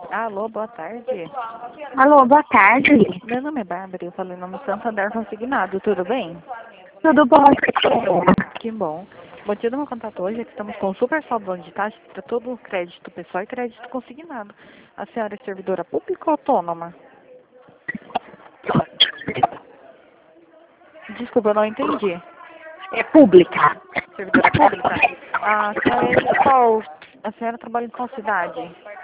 Alô, boa tarde. Alô, boa tarde. Meu nome é Bárbara, eu falei no Santander Consignado, tudo bem? Tudo bom? Que bom. O motivo do meu contato hoje é que estamos com um super saldo de taxa para todo o crédito pessoal e crédito consignado. A senhora é servidora pública ou autônoma? Desculpa, eu não entendi. É pública. Servidora pública? A senhora é de qual? A senhora trabalha em qual cidade?